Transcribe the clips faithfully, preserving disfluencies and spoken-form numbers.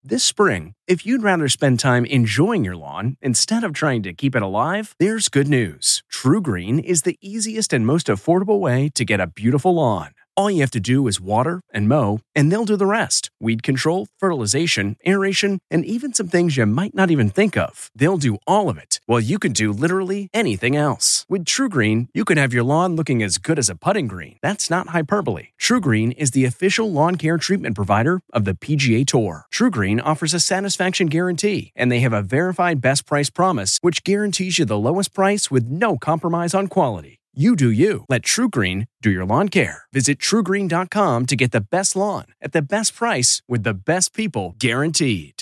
This spring, if you'd rather spend time enjoying your lawn instead of trying to keep it alive, there's good news. TruGreen is the easiest and most affordable way to get a beautiful lawn. All you have to do is water and mow, and they'll do the rest. Weed control, fertilization, aeration, and even some things you might not even think of. They'll do all of it, while you can do literally anything else. With TruGreen, you can have your lawn looking as good as a putting green. That's not hyperbole. TruGreen is the official lawn care treatment provider of the P G A Tour. TruGreen offers a satisfaction guarantee, and they have a verified best price promise, which guarantees you the lowest price with no compromise on quality. You do you. Let TruGreen do your lawn care. Visit True Green dot com to get the best lawn at the best price with the best people guaranteed.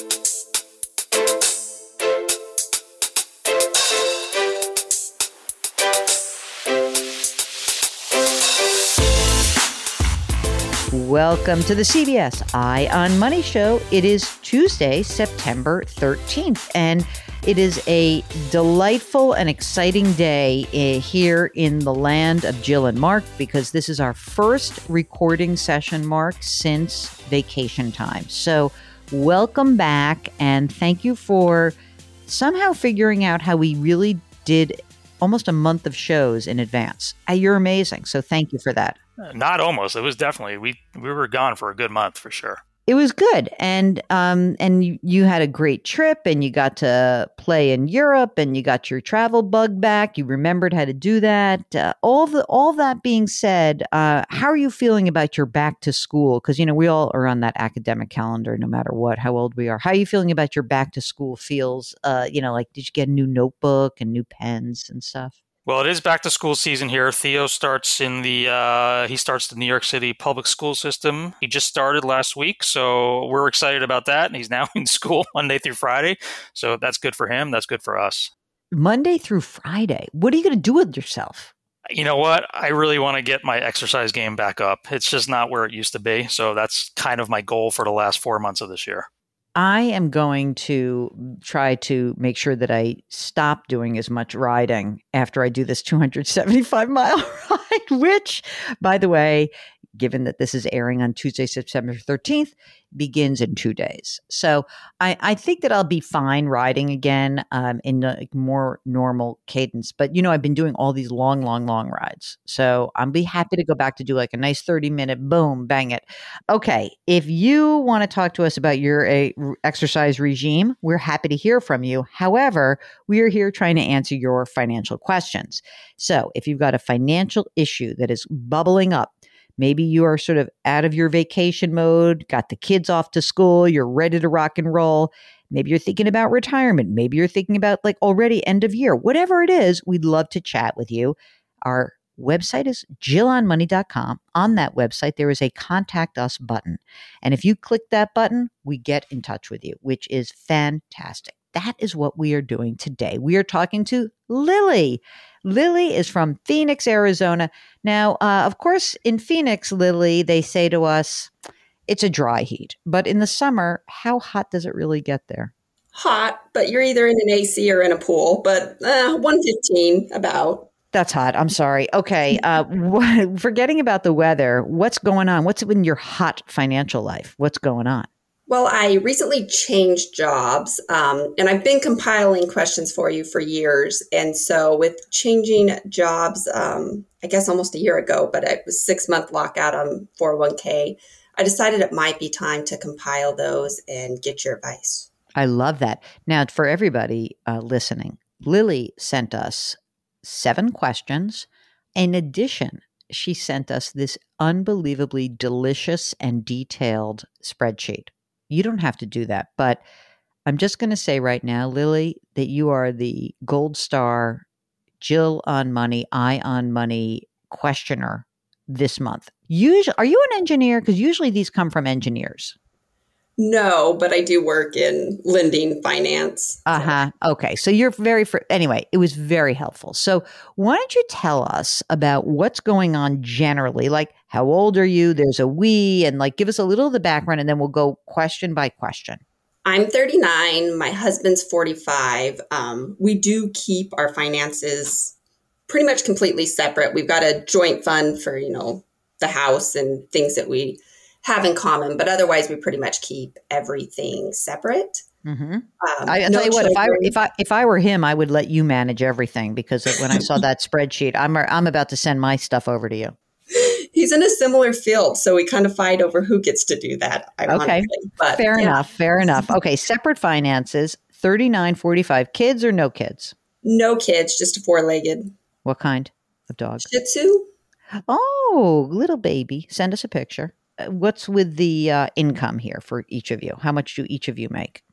Welcome to the C B S Eye on Money show. It is Tuesday, September thirteenth, and it is a delightful and exciting day here in the land of Jill and Mark, because this is our first recording session, Mark, since vacation time. So welcome back, and thank you for somehow figuring out how we really did almost a month of shows in advance. You're amazing. So thank you for that. Not almost. It was definitely, we we were gone for a good month for sure. It was good. And um, and you, you had a great trip, and you got to play in Europe, and you got your travel bug back. You remembered how to do that. Uh, all the all that being said, uh, how are you feeling about your back to school? Because, you know, we all are on that academic calendar no matter what, how old we are. How are you feeling about your back to school feels? Uh, you know, like, did you get a new notebook and new pens and stuff? Well, it is back to school season here. Theo starts in the, uh, he starts the New York City public school system. He just started last week, so we're excited about that. And he's now in school Monday through Friday. So that's good for him. That's good for us. Monday through Friday. What are you going to do with yourself? You know what? I really want to get my exercise game back up. It's just not where it used to be. So that's kind of my goal for the last four months of this year. I am going to try to make sure that I stop doing as much riding after I do this two hundred seventy-five mile ride, which, by the way, given that this is airing on Tuesday, September thirteenth, begins in two days. So I, I think that I'll be fine riding again um, in a more normal cadence. But, you know, I've been doing all these long, long, long rides. So I'll be happy to go back to do like a nice thirty minute, boom, bang it. Okay. If you want to talk to us about your a, exercise regime, we're happy to hear from you. However, we are here trying to answer your financial questions. So if you've got a financial issue that is bubbling up, maybe you are sort of out of your vacation mode, got the kids off to school, you're ready to rock and roll. Maybe you're thinking about retirement. Maybe you're thinking about like already end of year. Whatever it is, we'd love to chat with you. Our website is jill on money dot com. On that website, there is a contact us button. And if you click that button, we get in touch with you, which is fantastic. That is what we are doing today. We are talking to Lily. Lily is from Phoenix, Arizona. Now, uh, of course, in Phoenix, Lily, they say to us, it's a dry heat. But in the summer, how hot does it really get there? Hot, but you're either in an A C or in a pool, but uh, one fifteen about. That's hot. I'm sorry. Okay. Uh, wh- forgetting about the weather, what's going on? What's in your hot financial life? What's going on? Well, I recently changed jobs, um, and I've been compiling questions for you for years. And so with changing jobs, um, I guess almost a year ago, but it was six month lockout on four oh one k, I decided it might be time to compile those and get your advice. I love that. Now, for everybody uh, listening, Lily sent us seven questions. In addition, she sent us this unbelievably delicious and detailed spreadsheet. You don't have to do that, but I'm just going to say right now, Lily, that you are the gold star Jill on Money, Eye on Money questioner this month. Usually, are you an engineer? Because usually these come from engineers. No, but I do work in lending finance. Uh huh. Okay. So you're very, fr- anyway, it was very helpful. So why don't you tell us about what's going on generally? Like, how old are you? There's a we, and like, give us a little of the background, and then we'll go question by question. I'm thirty-nine. My husband's forty-five. Um, we do keep our finances pretty much completely separate. We've got a joint fund for, you know, the house and things that we have in common, but otherwise we pretty much keep everything separate. Mm-hmm. Um, I, I'll no tell you what, if I children. if I if I were him, I would let you manage everything, because when I saw that spreadsheet, I'm I'm about to send my stuff over to you. He's in a similar field, so we kind of fight over who gets to do that, ironically. Okay, But, fair yeah. enough, fair enough. Okay, separate finances, thirty-nine forty-five. Kids or no kids? No kids, just a four-legged What kind of dog? Shih Tzu. Oh, little baby. Send us a picture. Uh, What's with the uh, income here for each of you? How much do each of you make?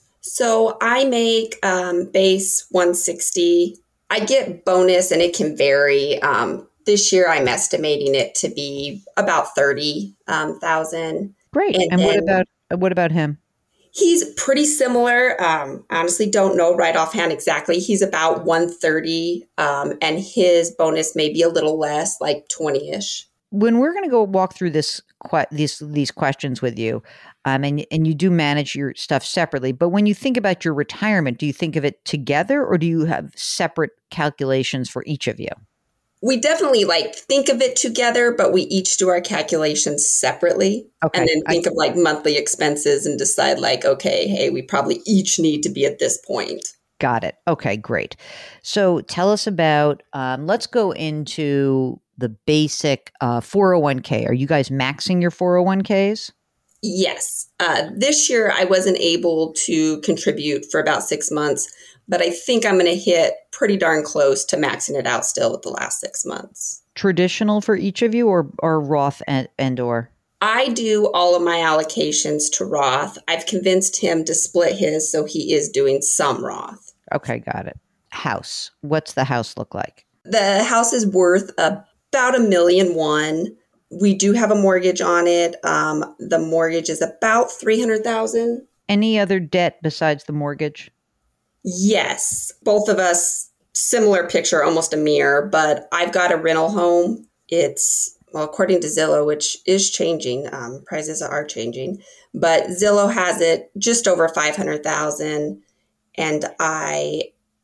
So I make um, base one sixty. I get bonus, and it can vary. Um, this year, I'm estimating it to be about thirty um, thousand. Great. And And, what then- about uh, what about him? He's pretty similar. Um, honestly, don't know right offhand exactly. He's about one thirty, um, and his bonus may be a little less, like twenty-ish. When we're going to go walk through this que- these these questions with you, um, and and you do manage your stuff separately, but when you think about your retirement, do you think of it together, or do you have separate calculations for each of you? We definitely like think of it together, but we each do our calculations separately. Okay. And then I- think of like monthly expenses and decide like, okay, hey, we probably each need to be at this point. Got it. Okay, great. So tell us about. Um, let's go into the basic uh, four oh one k. Are you guys maxing your four oh one k's? Yes. Uh, this year I wasn't able to contribute for about six months, but I think I'm going to hit pretty darn close to maxing it out still with the last six months. Traditional for each of you, or or Roth and, and or? I do all of my allocations to Roth. I've convinced him to split his, so he is doing some Roth. Okay, got it. House. What's the house look like? The house is worth about a million one. We do have a mortgage on it. Um, the mortgage is about three hundred thousand. Any other debt besides the mortgage? Yes, both of us, similar picture, almost a mirror, but I've got a rental home. It's, well, according to Zillow, which is changing, um, prices are changing, but Zillow has it just over five hundred thousand, and I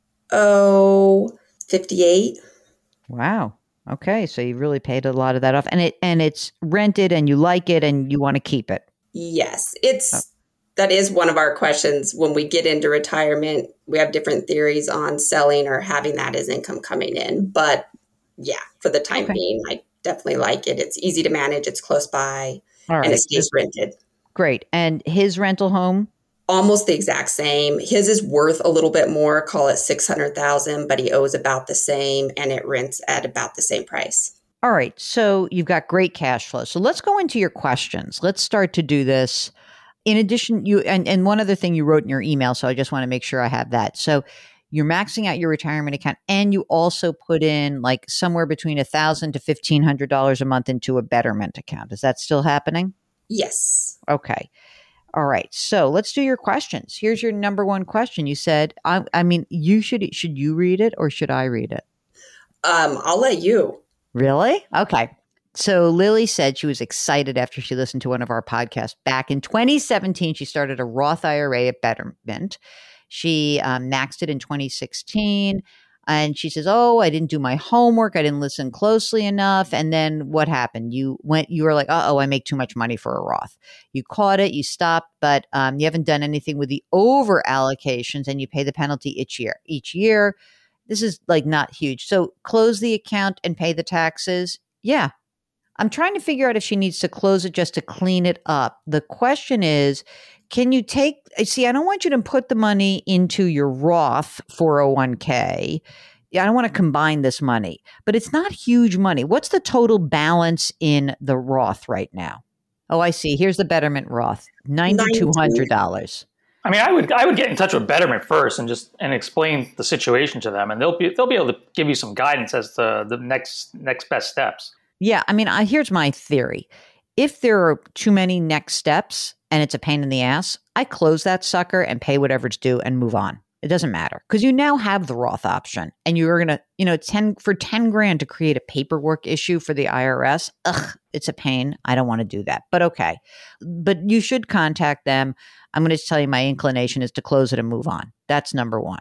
owe fifty-eight. Wow. Okay, so you really paid a lot of that off, and it and it's rented, and you like it, and you want to keep it. Yes, it's Oh. that is one of our questions when we get into retirement. We have different theories on selling or having that as income coming in. But yeah, for the time Okay. being, I definitely like it. It's easy to manage. It's close by, All and right, it stays rented. great. And his rental home? Almost the exact same. His is worth a little bit more, call it six hundred thousand, but he owes about the same, and it rents at about the same price. All right, so you've got great cash flow. So let's go into your questions. Let's start to do this. In addition, you and, and one other thing you wrote in your email, so I just want to make sure I have that. So you're maxing out your retirement account, and you also put in like somewhere between a thousand to fifteen hundred dollars a month into a Betterment account. Is that still happening? Yes. Okay. All right. So let's do your questions. Here's your number one question. You said, I, I mean, you should should you read it or should I read it? Um, I'll let you. Really? Okay. So Lily said she was excited after she listened to one of our podcasts. Back in twenty seventeen, she started a Roth I R A at Betterment. She um, maxed it in twenty sixteen. And she says, oh, I didn't do my homework. I didn't listen closely enough. And then what happened? You went, you were like, uh-oh, I make too much money for a Roth. You caught it, you stopped, but um, you haven't done anything with the over allocations, and you pay the penalty each year. Each year, this is like not huge. So close the account and pay the taxes. Yeah. I'm trying to figure out if she needs to close it just to clean it up. The question is, can you take, see, I don't want you to put the money into your Roth four oh one k. Yeah, I don't want to combine this money, but it's not huge money. What's the total balance in the Roth right now? Oh, I see. Here's the Betterment Roth, nine thousand two hundred dollars. I mean, I would I would get in touch with Betterment first and just and explain the situation to them, and they'll be they'll be able to give you some guidance as to the next next best steps. Yeah, I mean, I, here's my theory. If there are too many next steps and it's a pain in the ass, I close that sucker and pay whatever it's due and move on. It doesn't matter because you now have the Roth option, and you're going to, you know, ten for ten grand to create a paperwork issue for the I R S. Ugh, it's a pain. I don't want to do that, but okay. But you should contact them. I'm going to tell you my inclination is to close it and move on. That's number one.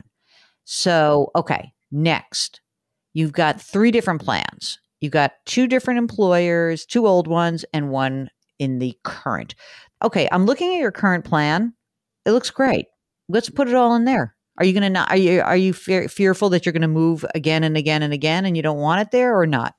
So, okay. Next, you've got three different plans. You've got two different employers, two old ones and one in the current. Okay, I'm looking at your current plan. It looks great. Let's put it all in there. Are you going to not, are you, are you fear, fearful that you're going to move again and again and again and you don't want it there or not?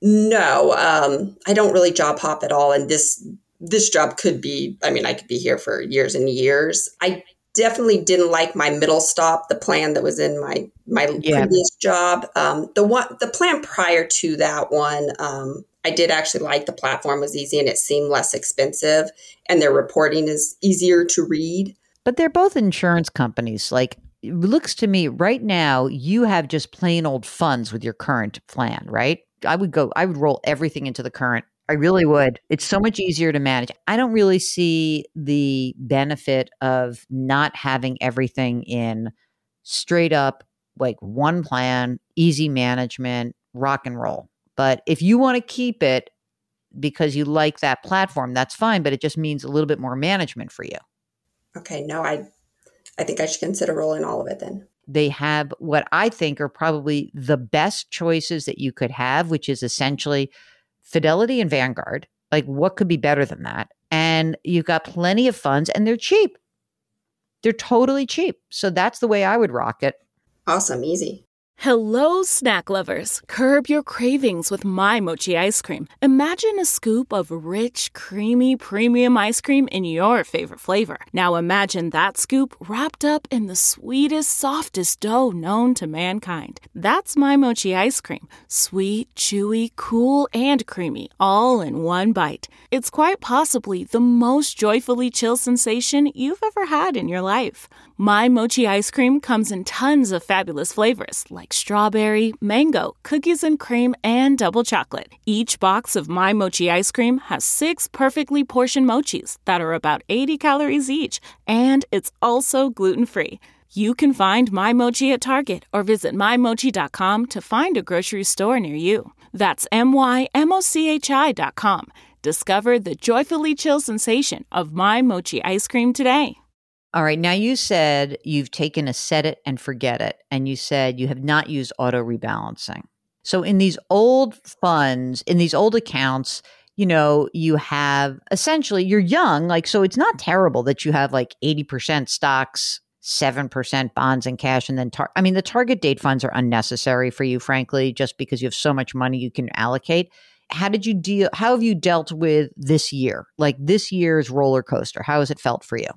No, um, I don't really job hop at all. And this, this job could be, I mean, I could be here for years and years. I definitely didn't like my middle stop, the plan that was in my, my Yeah. previous job. Um, the one, the plan prior to that one, um, I did actually like. The platform was easy and it seemed less expensive and their reporting is easier to read. But they're both insurance companies. Like, it looks to me right now, you have just plain old funds with your current plan, right? I would go, I would roll everything into the current. I really would. It's so much easier to manage. I don't really see the benefit of not having everything in straight up, like one plan, easy management, rock and roll. But if you want to keep it because you like that platform, that's fine. But it just means a little bit more management for you. Okay, no, I I think I should consider rolling all of it then. They have what I think are probably the best choices that you could have, which is essentially Fidelity and Vanguard. Like, what could be better than that? And you've got plenty of funds and they're cheap. They're totally cheap. So that's the way I would rock it. Awesome, easy. Hello, snack lovers. Curb your cravings with My Mochi ice cream. Imagine a scoop of rich, creamy, premium ice cream in your favorite flavor. Now imagine that scoop wrapped up in the sweetest, softest dough known to mankind. That's My Mochi ice cream. Sweet, chewy, cool, and creamy, all in one bite. It's quite possibly the most joyfully chill sensation you've ever had in your life. My Mochi ice cream comes in tons of fabulous flavors like strawberry, mango, cookies and cream, and double chocolate. Each box of My Mochi ice cream has six perfectly portioned mochis that are about eighty calories each, and it's also gluten-free. You can find My Mochi at Target or visit my mochi dot com to find a grocery store near you. That's M Y M O C H I dot com. Discover the joyfully chill sensation of My Mochi ice cream today. All right. Now you said you've taken a set it and forget it. And you said you have not used auto rebalancing. So in these old funds, in these old accounts, you know, you have essentially, you're young. Like, so it's not terrible that you have like eighty percent stocks, seven percent bonds and cash. And then, tar- I mean, the target date funds are unnecessary for you, frankly, just because you have so much money you can allocate. How did you deal? How have you dealt with this year? Like this year's roller coaster? How has it felt for you?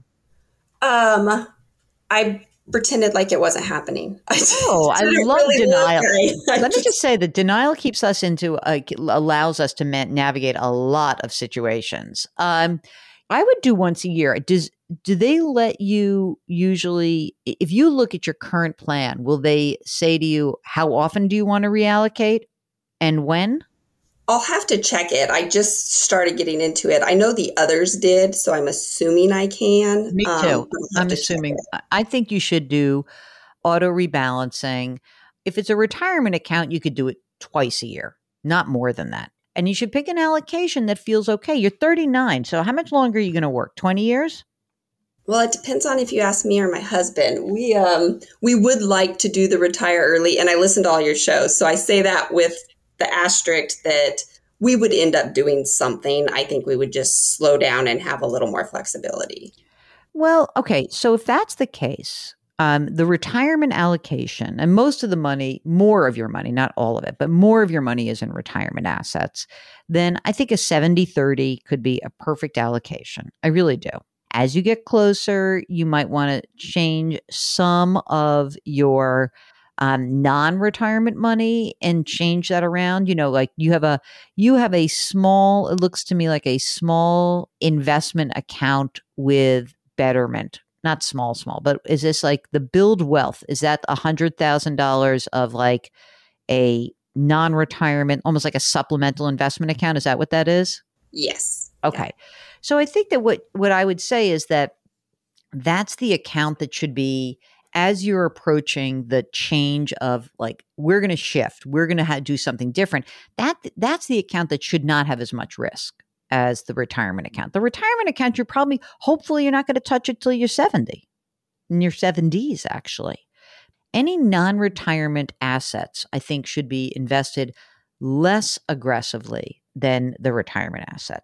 Um, I pretended like it wasn't happening. I oh, I love really denial. Let just, me just say that denial keeps us into, a, allows us to ma- navigate a lot of situations. Um, I would do once a year. Does do they let you usually, if you look at your current plan, will they say to you, how often do you want to reallocate and when? I'll have to check it. I just started getting into it. I know the others did, so I'm assuming I can. Me too. Um, I'm assuming. I think you should do auto rebalancing. If it's a retirement account, you could do it twice a year, not more than that. And you should pick an allocation that feels okay. You're thirty-nine, so how much longer are you going to work? twenty years? Well, it depends on if you ask me or my husband. We um we would like to do the retire early, and I listen to all your shows, so I say that with the asterisk that we would end up doing something. I think we would just slow down and have a little more flexibility. Well, okay. So if that's the case, um, the retirement allocation, and most of the money, more of your money, not all of it, but more of your money is in retirement assets, then I think a seventy thirty could be a perfect allocation. I really do. As you get closer, you might want to change some of your Um, non-retirement money and change that around. You know, like you have a, you have a small, it looks to me like a small investment account with Betterment, not small, small, but is this like the Build Wealth? Is that a hundred thousand dollars of like a non-retirement, almost like a supplemental investment account? Is that what that is? Yes. Okay. Yeah. So I think that what, what I would say is that that's the account that should be, as you're approaching the change of like, we're going to shift, we're going to ha- do something different. That that's the account that should not have as much risk as the retirement account. The retirement account, you're probably, hopefully you're not going to touch it till you're seventy, in your seventies, actually. Any non-retirement assets, I think, should be invested less aggressively than the retirement assets.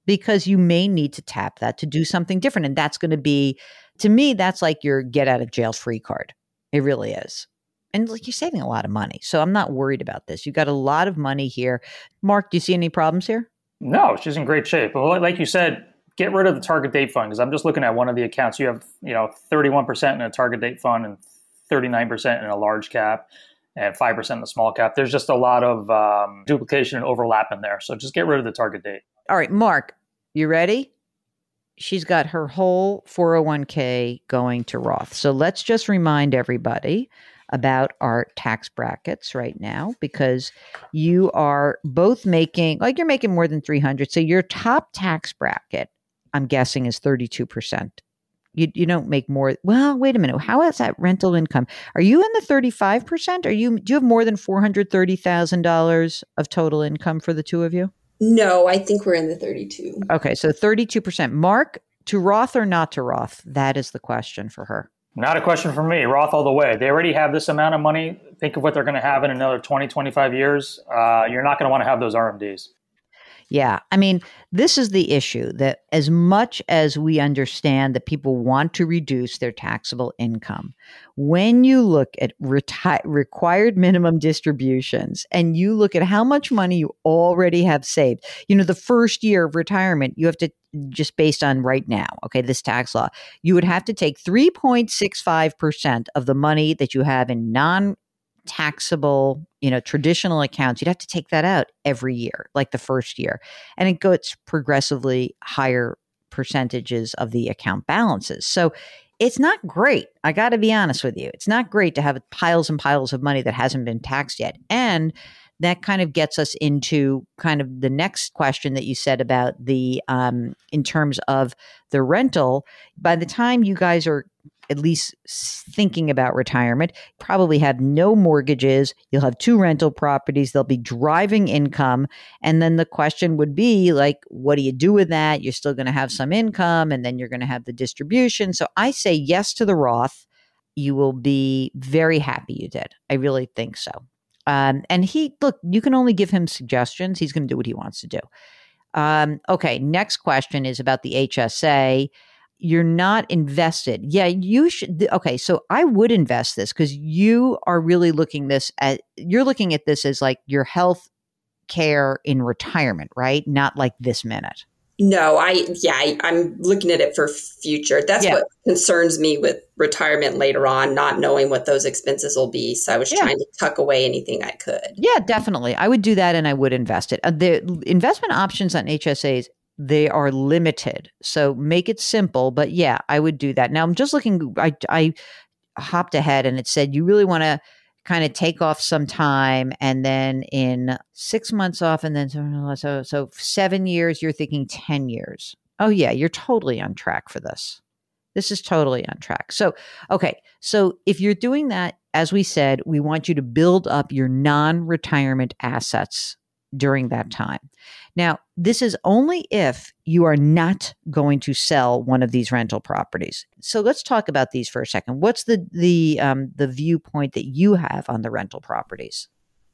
because you may need to tap that to do something different. And that's going to be, to me, that's like your get out of jail free card. It really is. And like you're saving a lot of money. So I'm not worried about this. You got a lot of money here. Mark, do you see any problems here? No, she's in great shape. But like you said, get rid of the target date fund, because I'm just looking at one of the accounts. You have, you know, thirty-one percent in a target date fund and thirty-nine percent in a large cap and five percent in the small cap. There's just a lot of um, duplication and overlap in there. So just get rid of the target date. All right, Mark, you ready? She's got her whole four oh one k going to Roth. So let's just remind everybody about our tax brackets right now, because you are both making, like you're making more than three hundred. So your top tax bracket, I'm guessing, is thirty-two percent. You you don't make more. Well, wait a minute. How is that rental income? Are you in the thirty-five percent? Are you, do you have more than four hundred thirty thousand dollars of total income for the two of you? No, I think we're in the thirty-two. Okay. So thirty-two percent. Mark, to Roth or not to Roth? That is the question for her. Not a question for me. Roth all the way. They already have this amount of money. Think of what they're going to have in another twenty, twenty-five years. Uh, you're not going to want to have those R M Ds. Yeah. I mean, this is the issue, that as much as we understand that people want to reduce their taxable income, when you look at reti- required minimum distributions and you look at how much money you already have saved, you know, the first year of retirement, you have to, just based on right now, okay, this tax law, you would have to take three point six five percent of the money that you have in non taxable, you know, traditional accounts. You'd have to take that out every year, like the first year. And it goes progressively higher percentages of the account balances. So it's not great. I got to be honest with you. It's not great to have piles and piles of money that hasn't been taxed yet. And that kind of gets us into kind of the next question that you said about the, um, in terms of the rental. By the time you guys are at least thinking about retirement, probably have no mortgages. You'll have two rental properties. They'll be driving income. And then the question would be like, what do you do with that? You're still going to have some income, and then you're going to have the distribution. So I say yes to the Roth. You will be very happy you did. I really think so. Um, and he, look, you can only give him suggestions. He's going to do what he wants to do. Um, okay. Next question is about the H S A. You're not invested. Yeah, you should. Okay. So I would invest this, because you are really looking this at, you're looking at this as like your health care in retirement, right? Not like this minute. No, I, yeah, I, I'm looking at it for future. That's Yeah. what concerns me with retirement later on, not knowing what those expenses will be. So I was Yeah. trying to tuck away anything I could. Yeah, definitely. I would do that, and I would invest it. Uh, the investment options on H S As, they are limited. So make it simple. But yeah, I would do that. Now I'm just looking, I, I hopped ahead and it said you really want to kind of take off some time, and then in six months off, and then so, so, so seven years, you're thinking ten years. Oh yeah, you're totally on track for this. This is totally on track. So, okay. So if you're doing that, as we said, we want you to build up your non-retirement assets during that time. Now, this is only if you are not going to sell one of these rental properties. So let's talk about these for a second. What's the the um, the viewpoint that you have on the rental properties?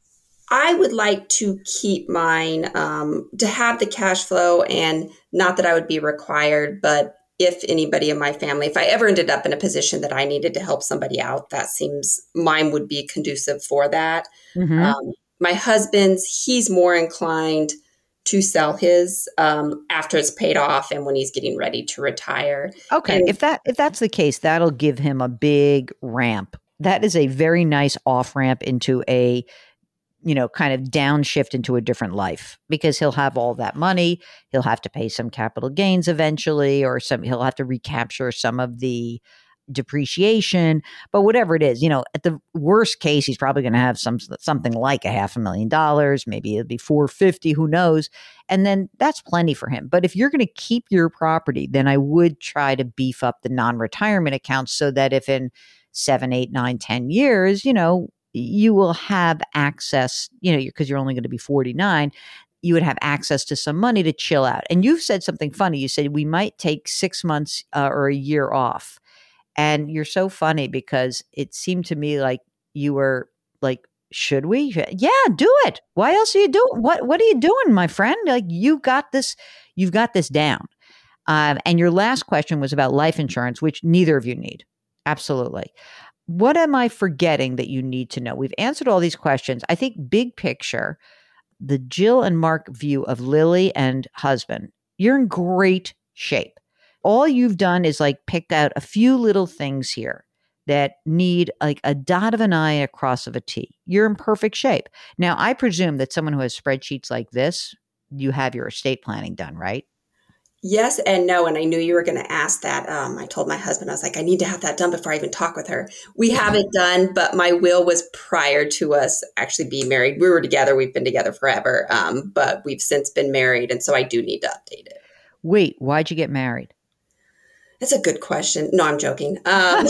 I would like to keep mine, um, to have the cash flow, and not that I would be required, but if anybody in my family, if I ever ended up in a position that I needed to help somebody out, that seems mine would be conducive for that. Mm-hmm. Um, my husband's, he's more inclined to sell his um, after it's paid off and when he's getting ready to retire. Okay, And if that if that's the case, that'll give him a big ramp. That is a very nice off ramp into a, you know, kind of downshift into a different life, because he'll have all that money. He'll have to pay some capital gains eventually, or some, he'll have to recapture some of the depreciation, but whatever it is, you know, at the worst case, he's probably going to have some, something like a half a million dollars. Maybe it'll be four fifty, who knows? And then that's plenty for him. But if you're going to keep your property, then I would try to beef up the non-retirement accounts, so that if in seven, eight, nine, ten years, you know, you will have access, you know, because you're only going to be forty-nine, you would have access to some money to chill out. And you've said something funny. You said we might take six months uh, or a year off. And you're so funny, because it seemed to me like you were like, should we? Yeah, do it. Why else are you doing? What What are you doing, my friend? Like, you got this. you've got this down. Um, and your last question was about life insurance, which neither of you need. Absolutely. What am I forgetting that you need to know? We've answered all these questions. I think big picture, the Jill and Mark view of Lily and husband, you're in great shape. All you've done is like pick out a few little things here that need like a dot of an I and a cross of a T. You're in perfect shape. Now, I presume that someone who has spreadsheets like this, you have your estate planning done, right? Yes and no. And I knew you were going to ask that. Um, I told my husband, I was like, I need to have that done before I even talk with her. We have it done, but my will was prior to us actually being married. We were together. We've been together forever, um, but we've since been married. And so I do need to update it. Wait, why'd you get married? That's a good question. No, I'm joking. Um,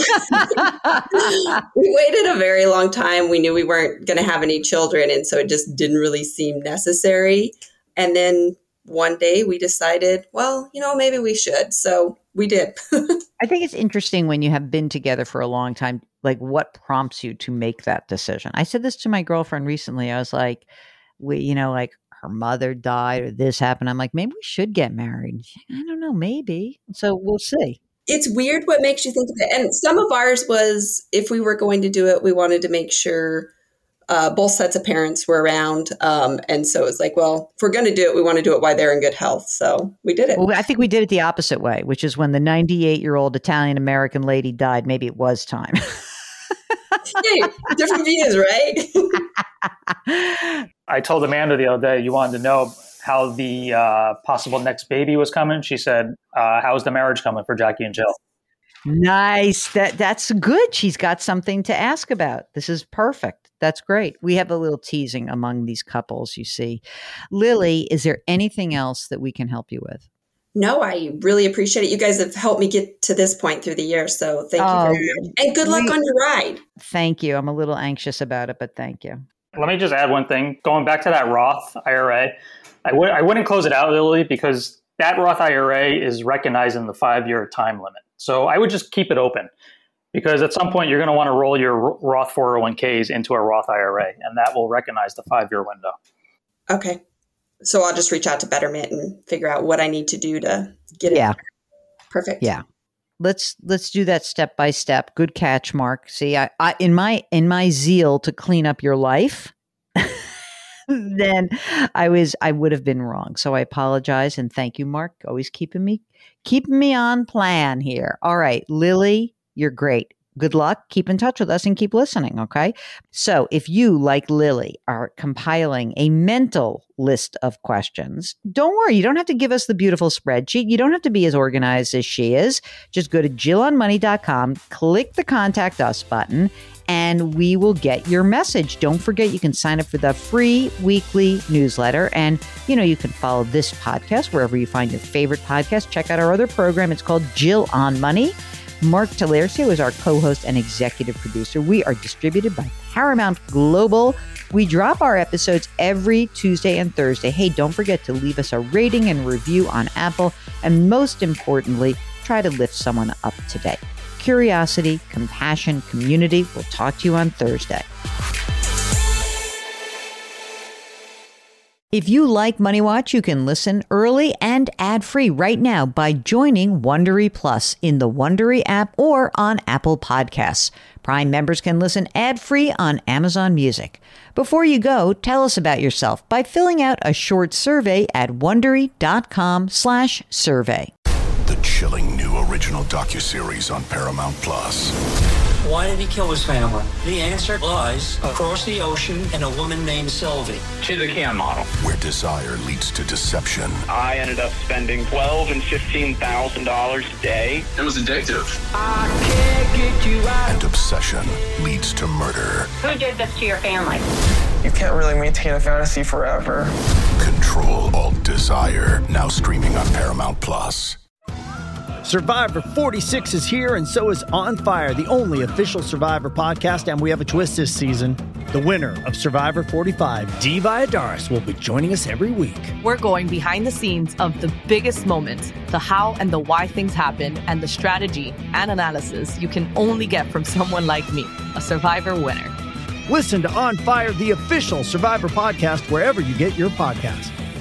we waited a very long time. We knew we weren't going to have any children. And so it just didn't really seem necessary. And then one day we decided, well, you know, maybe we should. So we did. I think it's interesting when you have been together for a long time, like what prompts you to make that decision? I said this to my girlfriend recently. I was like, we, you know, like her mother died or this happened. I'm like, maybe we should get married. I don't know, maybe. So we'll see. It's weird what makes you think of it. And some of ours was, if we were going to do it, we wanted to make sure Uh, both sets of parents were around. Um, and so it was like, well, if we're going to do it, we want to do it while they're in good health. So we did it. Well, I think we did it the opposite way, which is when the ninety-eight-year-old Italian-American lady died, maybe it was time. Hey, different views, right? I told Amanda the other day, you wanted to know how the uh, possible next baby was coming. She said, uh, how's the marriage coming for Jackie and Jill? Nice. That that's good. She's got something to ask about. This is perfect. That's great. We have a little teasing among these couples, you see. Lily, is there anything else that we can help you with? No, I really appreciate it. You guys have helped me get to this point through the year. So thank Oh, you very much. And good luck we- on your ride. Thank you. I'm a little anxious about it, but thank you. Let me just add one thing. Going back to that Roth I R A, I w- I wouldn't close it out, Lily, because that Roth I R A is recognizing the five-year time limit. So I would just keep it open, because at some point you're going to want to roll your Roth four oh one k's into a Roth I R A, and that will recognize the five-year window. Okay. So I'll just reach out to Betterment and figure out what I need to do to get it. Yeah. Perfect. Yeah. Let's let's do that step by step. Good catch, Mark. See, I, I in my in my zeal to clean up your life, then I was I would have been wrong. So I apologize and thank you, Mark. Always keeping me keeping me on plan here. All right, Lily, you're great. Good luck. Keep in touch with us and keep listening, okay? So if you, like Lily, are compiling a mental list of questions, don't worry. You don't have to give us the beautiful spreadsheet. You don't have to be as organized as she is. Just go to jill on money dot com, click the Contact Us button, and we will get your message. Don't forget, you can sign up for the free weekly newsletter. And, you know, you can follow this podcast wherever you find your favorite podcast. Check out our other program. It's called Jill on Money. Mark Talercio is our co-host and executive producer. We are distributed by Paramount Global. We drop our episodes every Tuesday and Thursday. Hey, don't forget to leave us a rating and review on Apple. And most importantly, try to lift someone up today. Curiosity, compassion, community. We'll talk to you on Thursday. If you like Money Watch, you can listen early and ad-free right now by joining Wondery Plus in the Wondery app or on Apple Podcasts. Prime members can listen ad-free on Amazon Music. Before you go, tell us about yourself by filling out a short survey at wondery.com slash survey. The chilling new original docuseries on Paramount Plus. Why did he kill his family? The answer lies across the ocean in a woman named Sylvie. She's a cam model. Where desire leads to deception. I ended up spending twelve and fifteen thousand dollars a day. It was addictive. I can't get you out. And obsession leads to murder. Who did this to your family? You can't really maintain a fantasy forever. Control Alt Desire. Now streaming on Paramount Plus. Survivor forty-six is here, and so is On Fire, the only official Survivor podcast, and we have a twist this season. The winner of Survivor forty-five, Dee Valladares, will be joining us every week. We're going behind the scenes of the biggest moments, the how and the why things happen, and the strategy and analysis you can only get from someone like me, a Survivor winner. Listen to On Fire, the official Survivor podcast, wherever you get your podcasts.